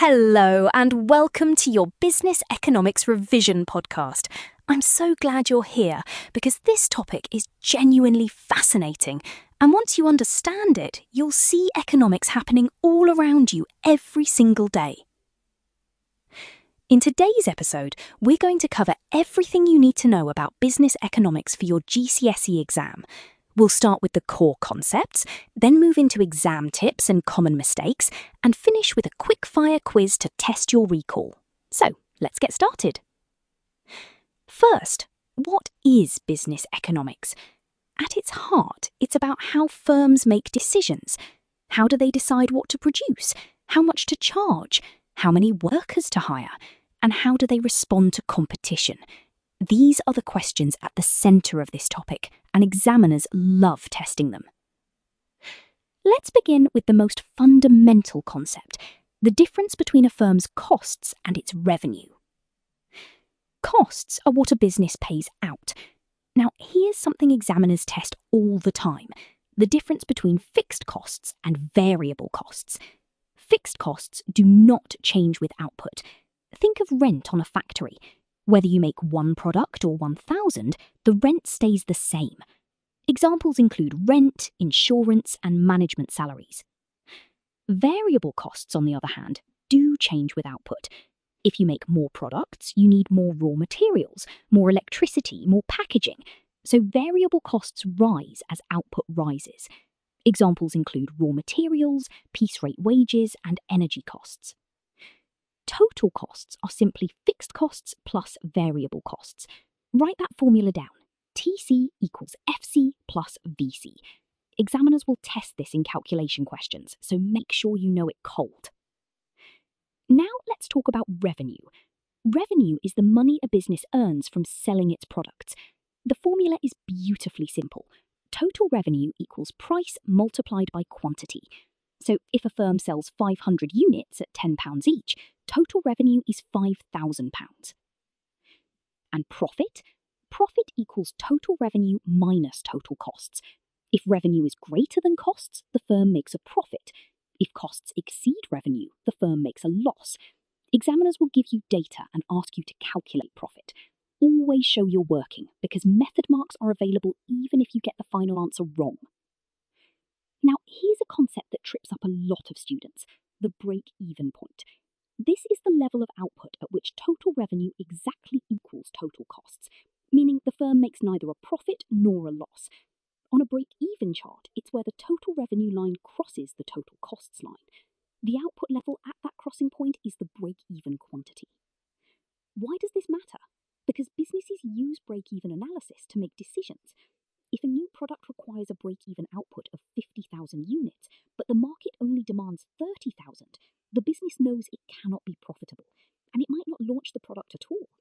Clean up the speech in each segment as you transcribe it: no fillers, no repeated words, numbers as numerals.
Hello, and welcome to your Business Economics Revision podcast. I'm so glad you're here because this topic is genuinely fascinating. And once you understand it, you'll see economics happening all around you every single day. In today's episode, we're going to cover everything you need to know about business economics for your GCSE exam. We'll start with the core concepts, then move into exam tips and common mistakes, and finish with a quick-fire quiz to test your recall. So, let's get started. First, what is business economics? At its heart, it's about how firms make decisions. How do they decide what to produce? How much to charge? How many workers to hire? And how do they respond to competition? These are the questions at the centre of this topic, and examiners love testing them. Let's begin with the most fundamental concept, the difference between a firm's costs and its revenue. Costs are what a business pays out. Now, here's something examiners test all the time, the difference between fixed costs and variable costs. Fixed costs do not change with output. Think of rent on a factory. Whether you make one product or 1,000, the rent stays the same. Examples include rent, insurance, and management salaries. Variable costs, on the other hand, do change with output. If you make more products, you need more raw materials, more electricity, more packaging. So variable costs rise as output rises. Examples include raw materials, piece rate wages, and energy costs. Total costs are simply fixed costs plus variable costs. Write that formula down. TC equals FC plus VC. Examiners will test this in calculation questions, so make sure you know it cold. Now let's talk about revenue. Revenue is the money a business earns from selling its products. The formula is beautifully simple. Total revenue equals price multiplied by quantity. So if a firm sells 500 units at £10 each, total revenue is £5,000. And profit? Profit equals total revenue minus total costs. If revenue is greater than costs, the firm makes a profit. If costs exceed revenue, the firm makes a loss. Examiners will give you data and ask you to calculate profit. Always show you're working, because method marks are available even if you get the final answer wrong. Now, here's a concept that trips up a lot of students, the break-even point. This is the level of output at which total revenue exactly equals total costs, meaning the firm makes neither a profit nor a loss. On a break-even chart, it's where the total revenue line crosses the total costs line. The output level at that crossing point is the break-even quantity. Why does this matter? Because businesses use break-even analysis to make decisions. If a new product requires a break-even output of 50,000 units, but the market only demands 30,000, the business knows it cannot be profitable, and it might not launch the product at all.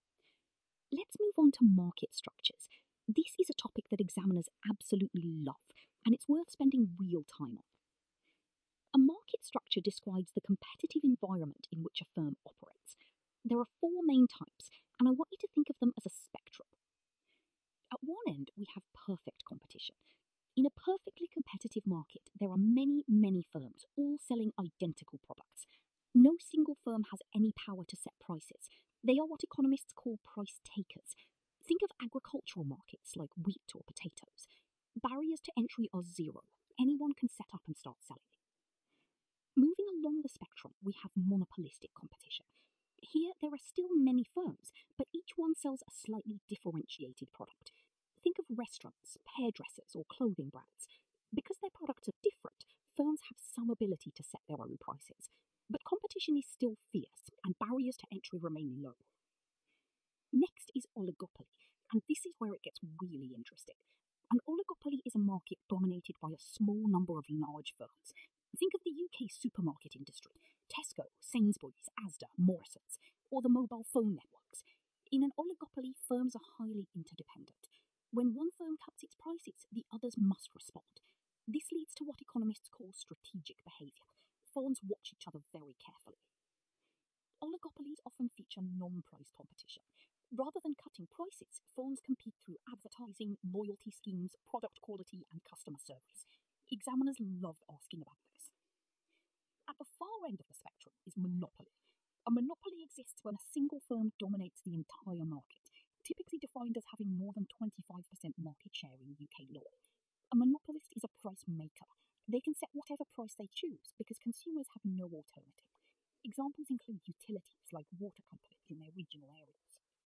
Let's move on to market structures. This is a topic that examiners absolutely love, and it's worth spending real time on. A market structure describes the competitive environment in which a firm operates. There are four main types, and I want you to think of them as a spectrum. At one end, we have perfect competition. In a perfectly competitive market, there are many, many firms, all selling identical products. No single firm has any power to set prices. They are what economists call price takers. Think of agricultural markets like wheat or potatoes. Barriers to entry are zero. Anyone can set up and start selling. Moving along the spectrum, we have monopolistic competition. Here, there are still many firms, but each one sells a slightly differentiated product. Think of restaurants, hairdressers, or clothing brands. Because their products are different, firms have some ability to set their own prices. But competition is still fierce, and barriers to entry remain low. Next is oligopoly, and this is where it gets really interesting. An oligopoly is a market dominated by a small number of large firms. Think of the UK supermarket industry, Tesco, Sainsbury's, Asda, Morrisons, or the mobile phone networks. In an oligopoly, firms are highly interdependent. When one firm cuts its prices, the others must respond. This leads to what economists call strategic behaviour. Firms watch each other very carefully. Oligopolies often feature non-price competition. Rather than cutting prices, firms compete through advertising, loyalty schemes, product quality, and customer service. Examiners love asking about this. At the far end of the spectrum is monopoly. exists when a single firm dominates the entire market, typically defined as having more than 25% market share in UK law. A monopolist is a price maker. They can set whatever price they choose because consumers have no alternative. Examples include utilities like water companies in their regional areas.